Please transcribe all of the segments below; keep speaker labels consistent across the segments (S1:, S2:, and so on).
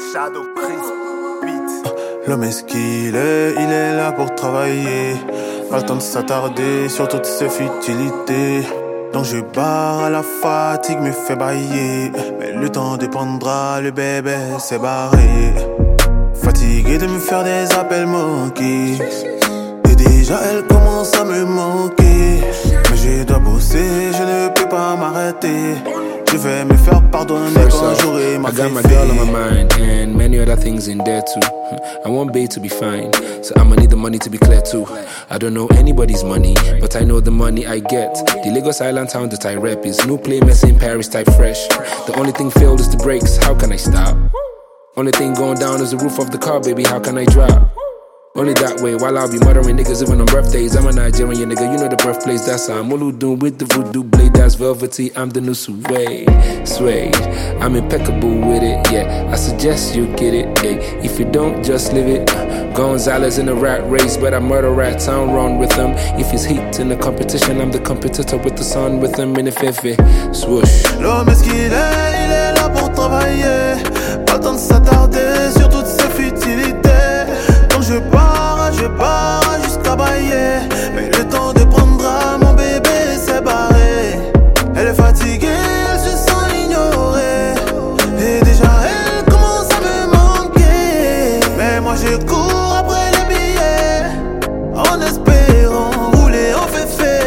S1: Shadow Prince Beat.
S2: L'homme est ce qu'il est, il est là pour travailler. Pas le temps de s'attarder sur toutes ces futilités. Donc je barre, la fatigue me fait bailler. Mais le temps dépendra, le bébé s'est barré. Fatigué de me faire des appels manqués. Et déjà elle commence à me manquer. Mais je dois bosser, je ne peux pas m'arrêter. Je vais me faire pardonner quand j'aurai ma
S3: I got my girl on my mind and many other things in there too. I want babe to be fine, so I'ma need the money to be clear too. I don't know anybody's money, but I know the money I get. The Lagos Island town that I rep is no play mess in Paris type fresh. The only thing failed is the brakes, how can I stop? Only thing going down is the roof of the car, baby, how can I drop? Only that way, while I'll be murdering niggas even on birthdays. I'm a Nigerian nigga, you know the birthplace, that's how I'm Oludun with the voodoo blade, that's velvety, I'm the new Suede. I'm impeccable with it, yeah, I suggest you get it, hey. If you don't, just live it. Gonzalez in a rat race, but I murder rats, I don't run with them. If it's heat in the competition, I'm the competitor with the sun with them in the fefe, swoosh.
S2: L'homme est ce qu'il est, il est là pour travailler. Pas le temps de s'attarder sur toutes ces futilités. Donc je pars jusqu'à bailler. Mais le temps de prendra, mon bébé s'est barré. Elle est fatiguée, elle se sent ignorée. Et déjà elle commence à me manquer. Mais moi je cours après les billets, en espérant rouler en féfé.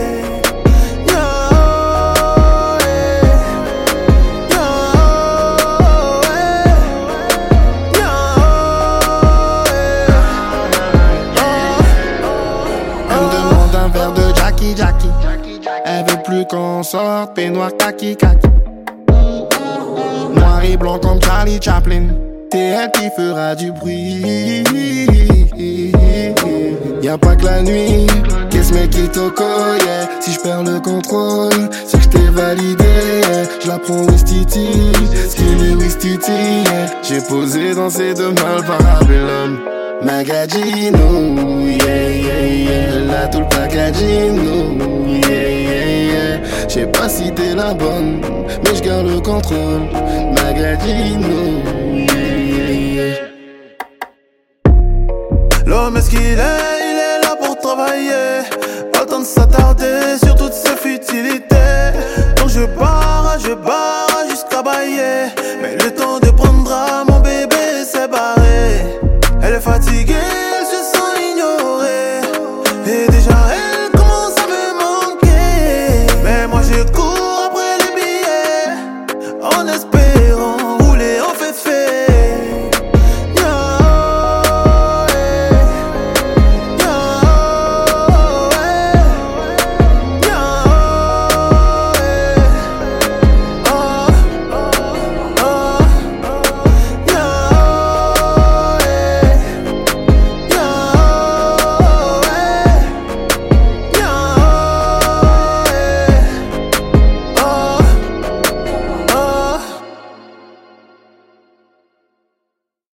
S4: Jackie, elle veut plus qu'on sorte, peignoir kaki kaki. Noir et blanc comme Charlie Chaplin, c'est elle qui fera du bruit. Y'a pas que la nuit, qu'est-ce mec qui toco, yeah. Si j'perds le contrôle, c'est que j't'ai validé, yeah. J'la prends Wistiti, skinny Wistiti, yeah. J'ai posé dans ces deux mâles parabellum. Magadino, yeah, yeah, yeah. Elle a tout le packagino, yeah, yeah, yeah. J'sais pas si t'es la bonne, mais j'garde le contrôle. Magadino, yeah, yeah, yeah.
S2: L'homme est ce qu'il est, il est là pour travailler. Pas le temps de s'attarder sur toutes ces futilités.